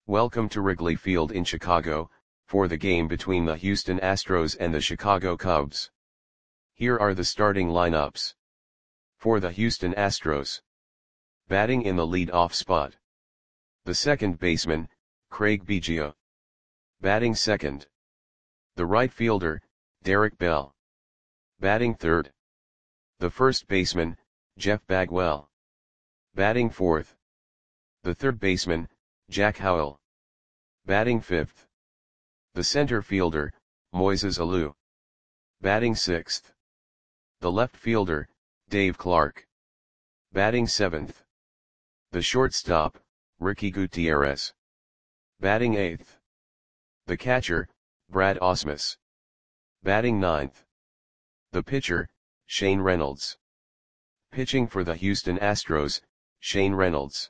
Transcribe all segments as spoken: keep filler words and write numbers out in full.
Welcome to Wrigley Field in Chicago, for the game between the Houston Astros and the Chicago Cubs. Here are the starting lineups. For the Houston Astros. Batting in the lead-off spot. The second baseman, Craig Biggio. Batting second. The right fielder, Derek Bell. Batting third. The first baseman, Jeff Bagwell. Batting fourth. The third baseman, Jack Howell. Batting fifth. The center fielder, Moises Alou. Batting sixth. The left fielder, Dave Clark. Batting seventh. The shortstop, Ricky Gutierrez. Batting eighth. The catcher, Brad Ausmus. Batting ninth. The pitcher, Shane Reynolds. Pitching for the Houston Astros, Shane Reynolds.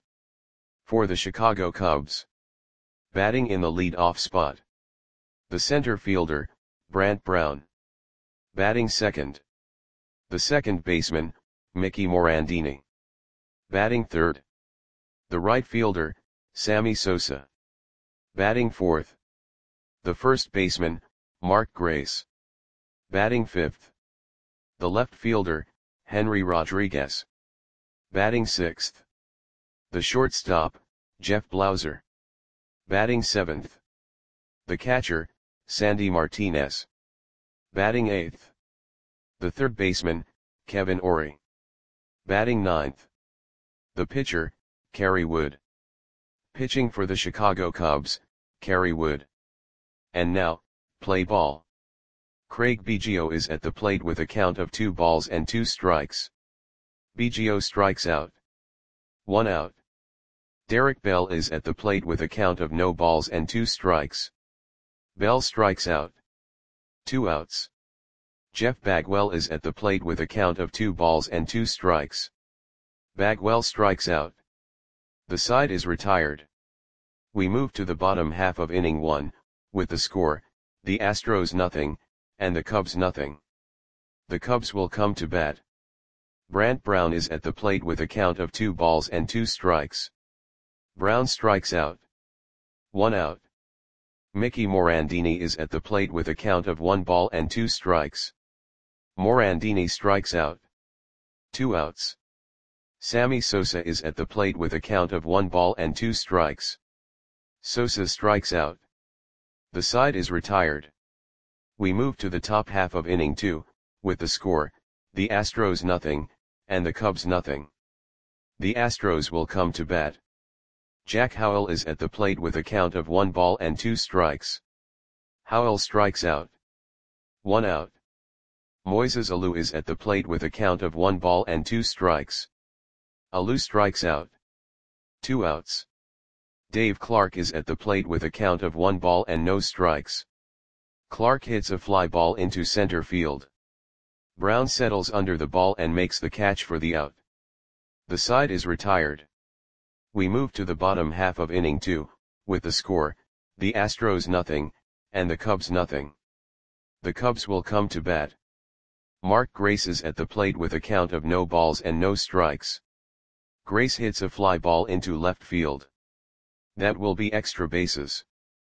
For the Chicago Cubs. Batting in the lead-off spot. The center fielder, Brant Brown. Batting second. The second baseman, Mickey Morandini. Batting third. The right fielder, Sammy Sosa. Batting fourth. The first baseman, Mark Grace. Batting fifth. The left fielder, Henry Rodriguez. Batting sixth. The shortstop, Jeff Blauser. Batting seventh. The catcher, Sandy Martinez. Batting eighth. The third baseman, Kevin Orie. Batting ninth. The pitcher, Kerry Wood. Pitching for the Chicago Cubs, Kerry Wood. And now, play ball. Craig Biggio is at the plate with a count of two balls and two strikes. Biggio strikes out. One out. Derek Bell is at the plate with a count of no balls and two strikes. Bell strikes out. Two outs. Jeff Bagwell is at the plate with a count of two balls and two strikes. Bagwell strikes out. The side is retired. We move to the bottom half of inning one, with the score, the Astros nothing, and the Cubs nothing. The Cubs will come to bat. Brant Brown is at the plate with a count of two balls and two strikes. Brown strikes out. One out. Mickey Morandini is at the plate with a count of one ball and two strikes. Morandini strikes out. Two outs. Sammy Sosa is at the plate with a count of one ball and two strikes. Sosa strikes out. The side is retired. We move to the top half of inning two, with the score, the Astros nothing, and the Cubs nothing. The Astros will come to bat. Jack Howell is at the plate with a count of one ball and two strikes. Howell strikes out. One out. Moises Alou is at the plate with a count of one ball and two strikes. Alou strikes out. Two outs. Dave Clark is at the plate with a count of one ball and no strikes. Clark hits a fly ball into center field. Brown settles under the ball and makes the catch for the out. The side is retired. We move to the bottom half of inning two, with the score, the Astros nothing, and the Cubs nothing. The Cubs will come to bat. Mark Grace is at the plate with a count of no balls and no strikes. Grace hits a fly ball into left field. That will be extra bases.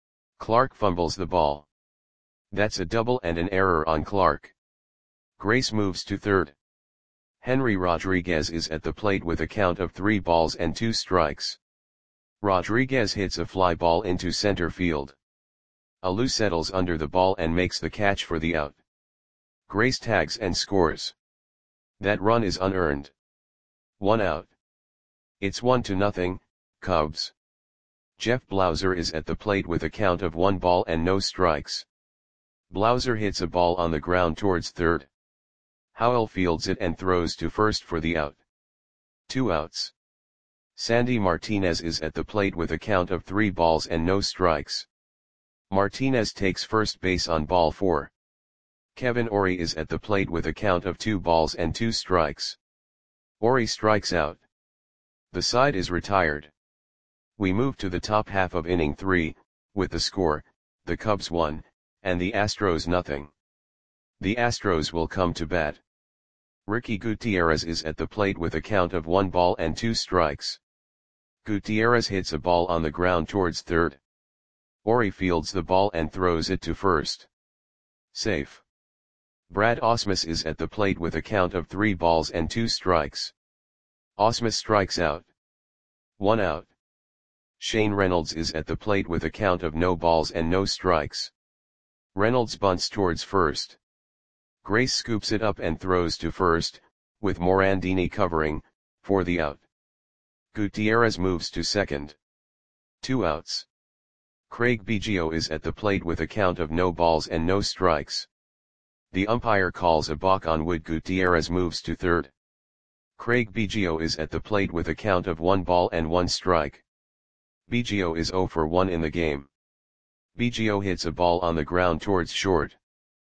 Clark fumbles the ball. That's a double and an error on Clark. Grace moves to third. Henry Rodriguez is at the plate with a count of three balls and two strikes. Rodriguez hits a fly ball into center field. Alou settles under the ball and makes the catch for the out. Grace tags and scores. That run is unearned. One out. It's one to nothing, Cubs. Jeff Blauser is at the plate with a count of one ball and no strikes. Blauser hits a ball on the ground towards third. Howell fields it and throws to first for the out. Two outs. Sandy Martinez is at the plate with a count of three balls and no strikes. Martinez takes first base on ball four. Kevin Orie is at the plate with a count of two balls and two strikes. Orie strikes out. The side is retired. We move to the top half of inning three, with the score, the Cubs one, and the Astros nothing. The Astros will come to bat. Ricky Gutierrez is at the plate with a count of one ball and two strikes. Gutierrez hits a ball on the ground towards third. Ori fields the ball and throws it to first. Safe. Brad Ausmus is at the plate with a count of three balls and two strikes. Ausmus strikes out. One out. Shane Reynolds is at the plate with a count of no balls and no strikes. Reynolds bunts towards first. Grace scoops it up and throws to first, with Morandini covering, for the out. Gutierrez moves to second. Two outs. Craig Biggio is at the plate with a count of no balls and no strikes. The umpire calls a balk on Wood. Gutierrez moves to third. Craig Biggio is at the plate with a count of one ball and one strike. Biggio is zero for one in the game. Biggio hits a ball on the ground towards short.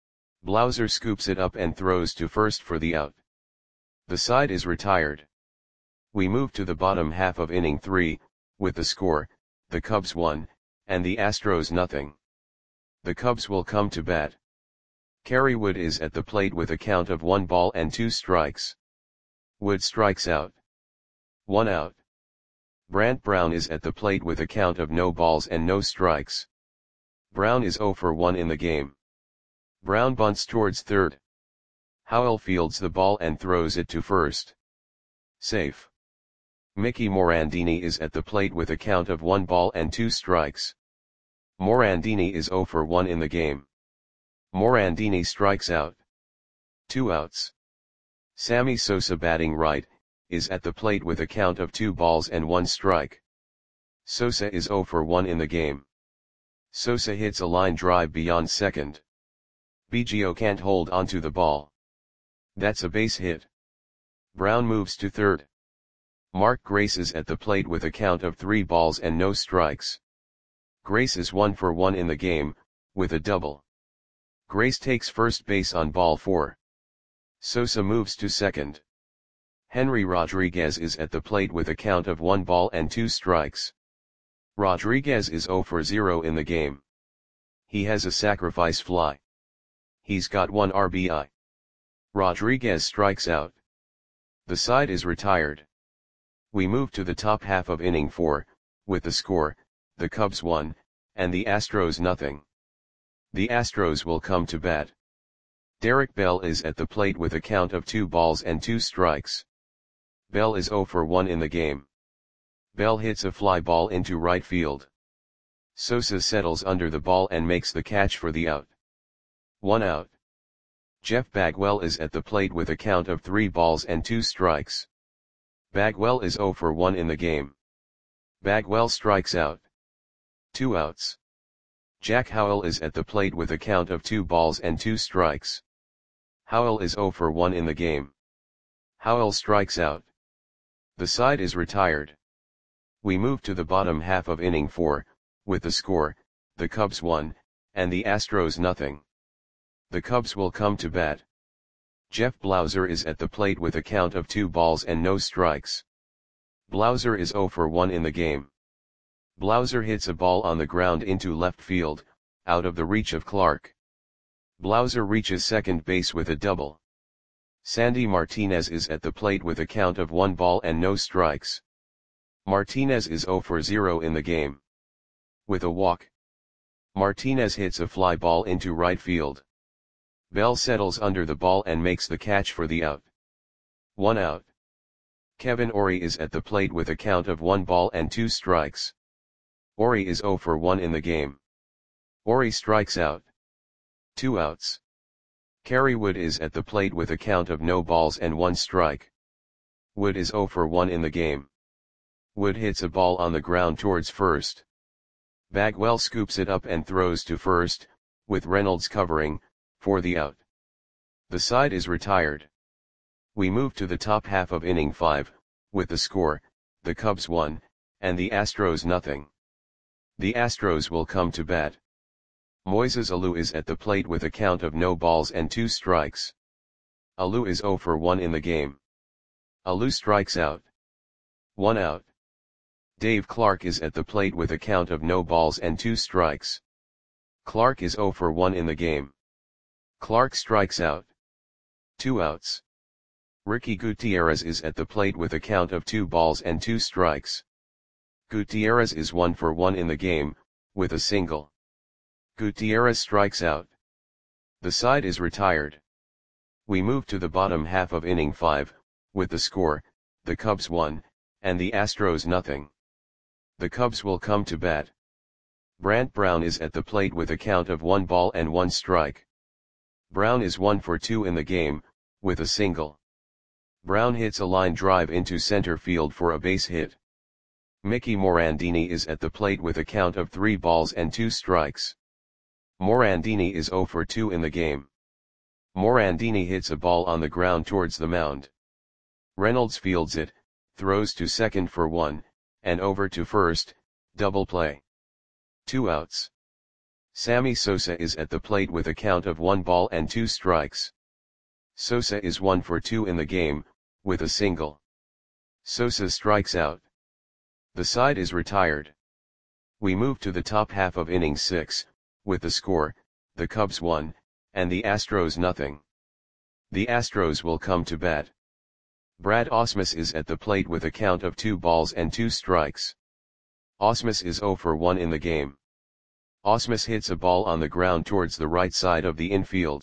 Blauser scoops it up and throws to first for the out. The side is retired. We move to the bottom half of inning three, with the score, the Cubs one, and the Astros nothing. The Cubs will come to bat. Kerry Wood is at the plate with a count of one ball and two strikes. Wood strikes out. One out. Brant Brown is at the plate with a count of no balls and no strikes. Brown is zero for one in the game. Brown bunts towards third. Howell fields the ball and throws it to first. Safe. Mickey Morandini is at the plate with a count of one ball and two strikes. Morandini is zero for one in the game. Morandini strikes out. Two outs. Sammy Sosa, batting right, is at the plate with a count of two balls and one strike. Sosa is zero for one in the game. Sosa hits a line drive beyond second. Biggio can't hold onto the ball. That's a base hit. Brown moves to third. Mark Grace is at the plate with a count of three balls and no strikes. Grace is one for one in the game, with a double. Grace takes first base on ball four. Sosa moves to second. Henry Rodriguez is at the plate with a count of one ball and two strikes. Rodriguez is zero for zero in the game. He has a sacrifice fly. He's got one R B I. Rodriguez strikes out. The side is retired. We move to the top half of inning four, with the score, the Cubs one, and the Astros nothing. The Astros will come to bat. Derek Bell is at the plate with a count of two balls and two strikes. Bell is zero for one in the game. Bell hits a fly ball into right field. Sosa settles under the ball and makes the catch for the out. One out. Jeff Bagwell is at the plate with a count of three balls and two strikes. Bagwell is zero for one in the game. Bagwell strikes out. Two outs. Jack Howell is at the plate with a count of two balls and two strikes. Howell is zero for one in the game. Howell strikes out. The side is retired. We move to the bottom half of inning four, with the score, the Cubs one, and the Astros nothing. The Cubs will come to bat. Jeff Blauser is at the plate with a count of two balls and no strikes. Blauser is zero for one in the game. Blauser hits a ball on the ground into left field, out of the reach of Clark. Blauser reaches second base with a double. Sandy Martinez is at the plate with a count of one ball and no strikes. Martinez is zero for zero in the game. With a walk, Martinez hits a fly ball into right field. Bell settles under the ball and makes the catch for the out. One out. Kevin Ori is at the plate with a count of one ball and two strikes. Ori is zero for one in the game. Ori strikes out. Two outs. Kerry Wood is at the plate with a count of no balls and one strike. Wood is zero for one in the game. Wood hits a ball on the ground towards first. Bagwell scoops it up and throws to first, with Reynolds covering, for the out. The side is retired. We move to the top half of inning five, with the score, the Cubs one, and the Astros nothing. The Astros will come to bat. Moises Alou is at the plate with a count of no balls and two strikes. Alou is zero for one in the game. Alou strikes out. One out. Dave Clark is at the plate with a count of no balls and two strikes. Clark is zero for one in the game. Clark strikes out. Two outs. Ricky Gutierrez is at the plate with a count of two balls and two strikes. Gutierrez is one for one in the game, with a single. Gutierrez strikes out. The side is retired. We move to the bottom half of inning five, with the score, the Cubs one, and the Astros nothing. The Cubs will come to bat. Brant Brown is at the plate with a count of one ball and one strike. Brown is one for two in the game, with a single. Brown hits a line drive into center field for a base hit. Mickey Morandini is at the plate with a count of three balls and two strikes. Morandini is zero for two in the game. Morandini hits a ball on the ground towards the mound. Reynolds fields it, throws to second for one, and over to first, double play. Two outs. Sammy Sosa is at the plate with a count of one ball and two strikes. Sosa is one for two in the game, with a single. Sosa strikes out. The side is retired. We move to the top half of inning six, with the score, the Cubs one, and the Astros nothing. The Astros will come to bat. Brad Ausmus is at the plate with a count of two balls and two strikes. Ausmus is zero for one in the game. Ausmus hits a ball on the ground towards the right side of the infield.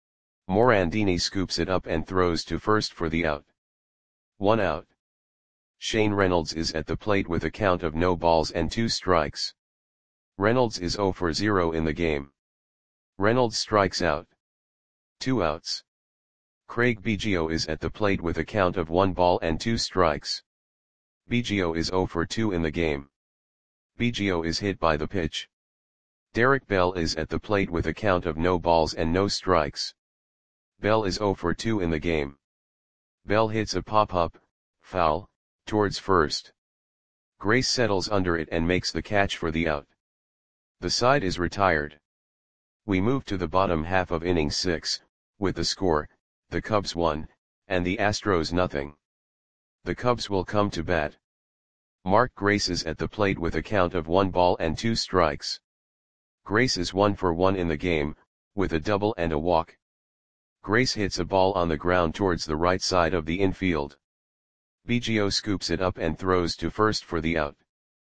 Morandini scoops it up and throws to first for the out. One out. Shane Reynolds is at the plate with a count of no balls and two strikes. Reynolds is zero for zero in the game. Reynolds strikes out. Two outs. Craig Biggio is at the plate with a count of one ball and two strikes. Biggio is zero for two in the game. Biggio is hit by the pitch. Derek Bell is at the plate with a count of no balls and no strikes. Bell is zero for two in the game. Bell hits a pop-up, foul, towards first. Grace settles under it and makes the catch for the out. The side is retired. We move to the bottom half of inning six, with the score, the Cubs one, and the Astros nothing. The Cubs will come to bat. Mark Grace is at the plate with a count of one ball and two strikes. Grace is one for one in the game, with a double and a walk. Grace hits a ball on the ground towards the right side of the infield. Biggio scoops it up and throws to first for the out.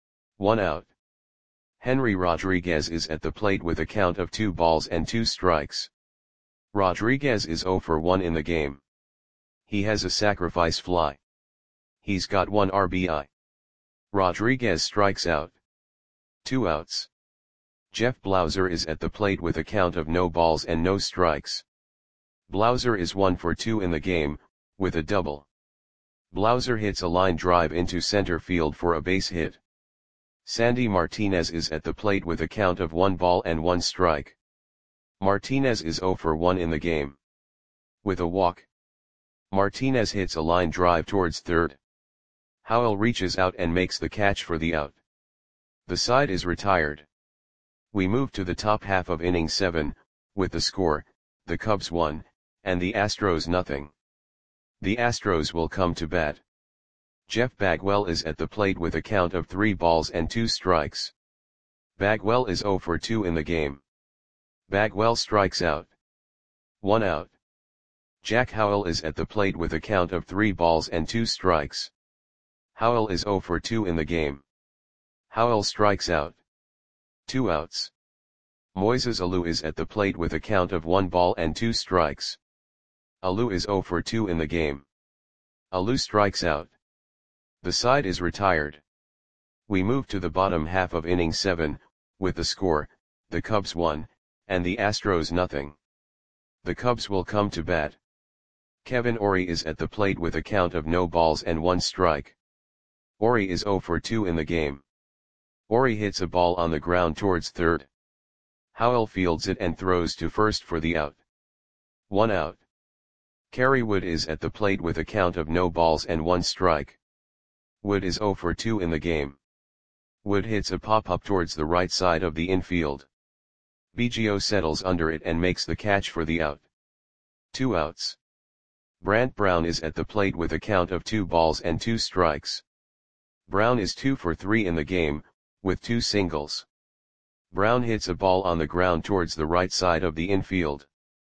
One out. Henry Rodriguez is at the plate with a count of two balls and two strikes. Rodriguez is zero for one in the game. He has a sacrifice fly. He's got one R B I. Rodriguez strikes out. Two outs. Jeff Blauser is at the plate with a count of no balls and no strikes. Blauser is one for two in the game, with a double. Blauser hits a line drive into center field for a base hit. Sandy Martinez is at the plate with a count of one ball and one strike. Martinez is zero for one in the game. With a walk. Martinez hits a line drive towards third. Howell reaches out and makes the catch for the out. The side is retired. We move to the top half of inning seven, with the score, the Cubs one, and the Astros nothing. The Astros will come to bat. Jeff Bagwell is at the plate with a count of three balls and two strikes. Bagwell is zero for two in the game. Bagwell strikes out. One out. Jack Howell is at the plate with a count of three balls and two strikes. Howell is zero for two in the game. Howell strikes out. Two outs. Moises Alou is at the plate with a count of one ball and two strikes. Alou is zero for two in the game. Alou strikes out. The side is retired. We move to the bottom half of inning seven, with the score, the Cubs one, and the Astros nothing. The Cubs will come to bat. Kevin Orie is at the plate with a count of no balls and one strike. Orie is zero for two in the game. Orie hits a ball on the ground towards third. Howell fields it and throws to first for the out. One out. Kerry Wood is at the plate with a count of no balls and one strike. Wood is zero for two in the game. Wood hits a pop-up towards the right side of the infield. Biggio settles under it and makes the catch for the out. Two outs. Brant Brown is at the plate with a count of two balls and two strikes. Brown is two for three in the game, with two singles. Brown hits a ball on the ground towards the right side of the infield.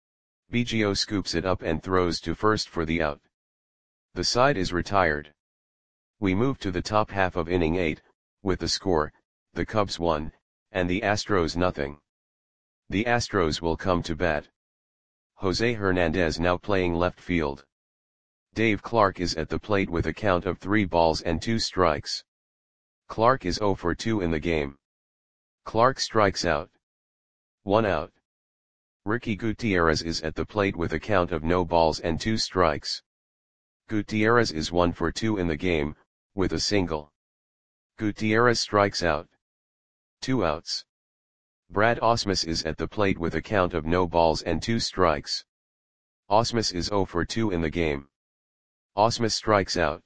Biggio scoops it up and throws to first for the out. The side is retired. We move to the top half of inning eight, with the score, the Cubs one, and the Astros nothing. The Astros will come to bat. Jose Hernandez now playing left field. Dave Clark is at the plate with a count of three balls and two strikes. Clark is zero for two in the game. Clark strikes out. One out. Ricky Gutierrez is at the plate with a count of no balls and two strikes. Gutierrez is one for two in the game, with a single. Gutierrez strikes out. Two outs. Brad Ausmus is at the plate with a count of no balls and two strikes. Ausmus is zero for two in the game. Ausmus strikes out.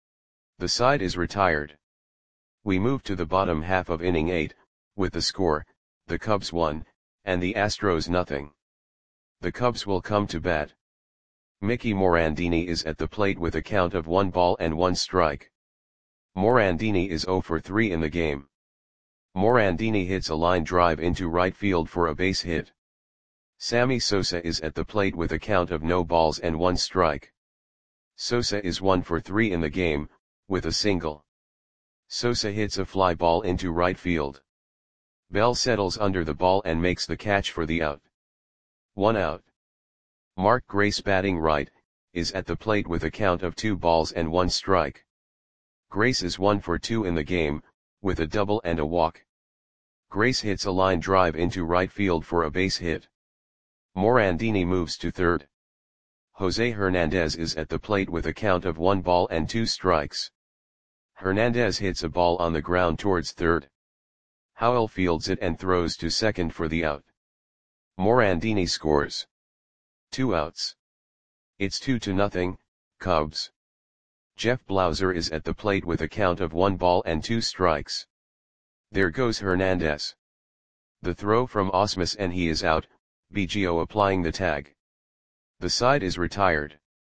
The side is retired. We move to the bottom half of inning eight, with the score, the Cubs one, and the Astros nothing. The Cubs will come to bat. Mickey Morandini is at the plate with a count of one ball and one strike. Morandini is zero for three in the game. Morandini hits a line drive into right field for a base hit. Sammy Sosa is at the plate with a count of no balls and one strike. Sosa is one for three in the game, with a single. Sosa hits a fly ball into right field. Bell settles under the ball and makes the catch for the out. One out. Mark Grace batting right, is at the plate with a count of two balls and one strike. Grace is one for two in the game, with a double and a walk. Grace hits a line drive into right field for a base hit. Morandini moves to third. Jose Hernandez is at the plate with a count of one ball and two strikes. Hernandez hits a ball on the ground towards third. Howell fields it and throws to second for the out. Morandini scores. Two outs. It's two to nothing, Cubs. Jeff Blauser is at the plate with a count of one ball and two strikes. There goes Hernandez. The throw from Ausmus and he is out, Biggio applying the tag. The side is retired.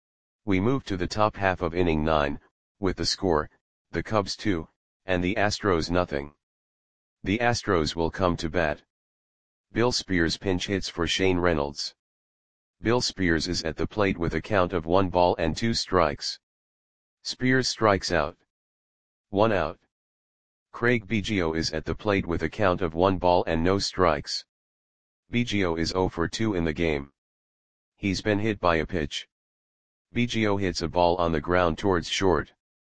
We move to the top half of inning nine, with the score, the Cubs two, and the Astros nothing. The Astros will come to bat. Bill Spears pinch hits for Shane Reynolds. Bill Spears is at the plate with a count of one ball and two strikes. Spears strikes out. One out. Craig Biggio is at the plate with a count of one ball and no strikes. Biggio is zero for two in the game. He's been hit by a pitch. Biggio hits a ball on the ground towards short.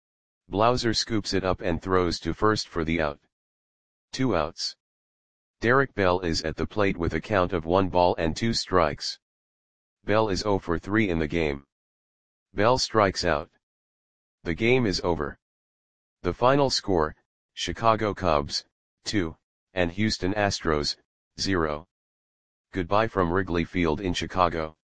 Blauser scoops it up and throws to first for the out. Two outs. Derek Bell is at the plate with a count of one ball and two strikes. Bell is zero for three in the game. Bell strikes out. The game is over. The final score, Chicago Cubs, two, and Houston Astros, zero. Goodbye from Wrigley Field in Chicago.